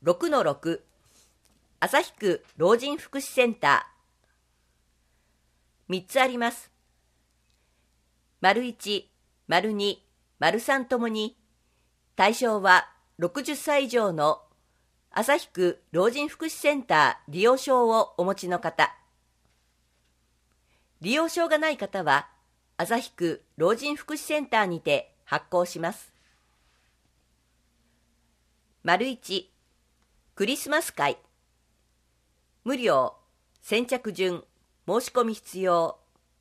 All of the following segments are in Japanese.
6-6 旭区老人福祉センター。3つあります。1、2、3ともに対象は60歳以上の旭区老人福祉センター利用証をお持ちの方。利用証がない方は旭区老人福祉センターにて発行します。1、クリスマス会。無料、先着順、申し込み必要。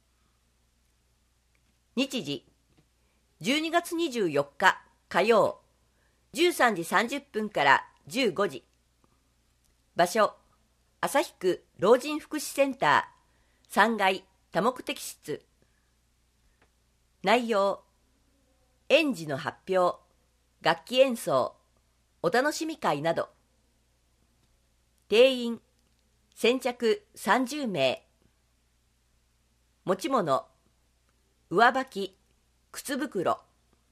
日時、12月24日火曜、13時30分から15時。場所、旭区老人福祉センター3階多目的室。内容、園児の発表、楽器演奏、お楽しみ会など。定員、先着30名。持ち物、上履き、靴袋。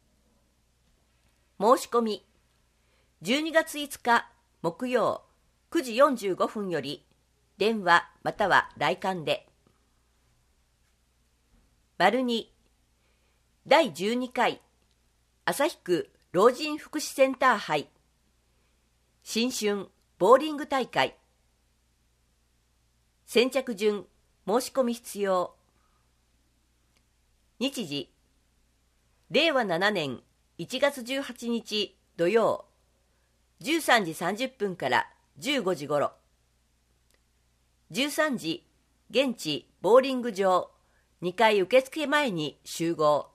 申し込み、12月5日木曜9時45分より電話または来館で。2、第12回旭区老人福祉センター杯新春ボーリング大会。先着順、申し込み必要。日時、令和7年1月18日土曜、13時30分から15時ごろ。13時、現地ボーリング場2階受付前に集合。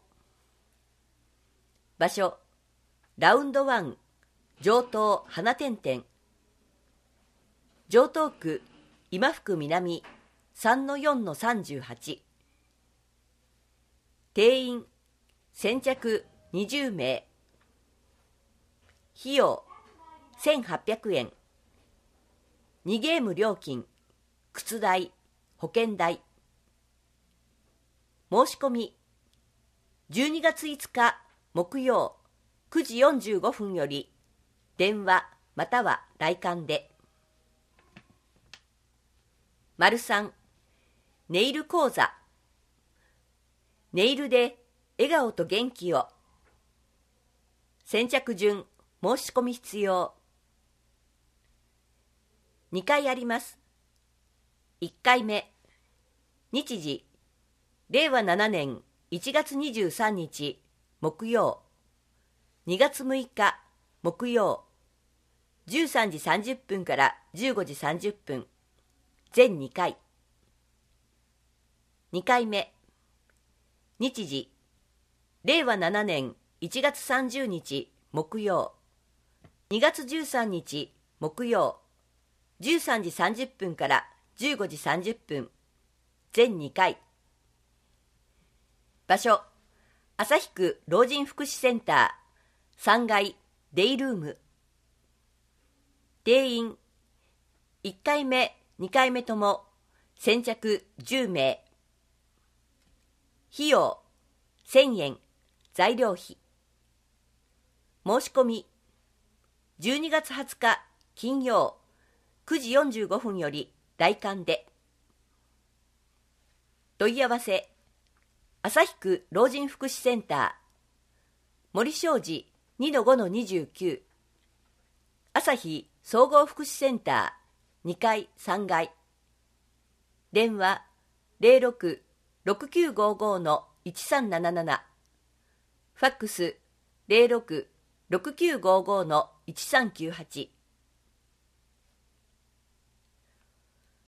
場所、ラウンド1城東花店店。城東区今福南 3-4-38。定員、先着20名。費用、1800円。2ゲーム料金、靴代、保険代。申し込み、12月5日木曜9時45分より電話または来館で。3、ネイル講座。ネイルで笑顔と元気を。先着順、申し込み必要。2回あります。1回目、日時、令和7年1月23日木曜、2月6日木曜、13時30分から15時30分、全2回。2回目、日時、令和7年1月30日木曜、2月13日木曜、13時30分から15時30分、全2回。場所、旭区老人福祉センター3階デイルーム。定員、1回目、2回目とも先着10名。費用、1000円、材料費。申し込み、12月20日金曜9時45分より来館で。問い合わせ、旭区老人福祉センター森正二 2-5-29 旭総合福祉センター2階3階。電話06-6955-1377。ファックス06-6955-1398。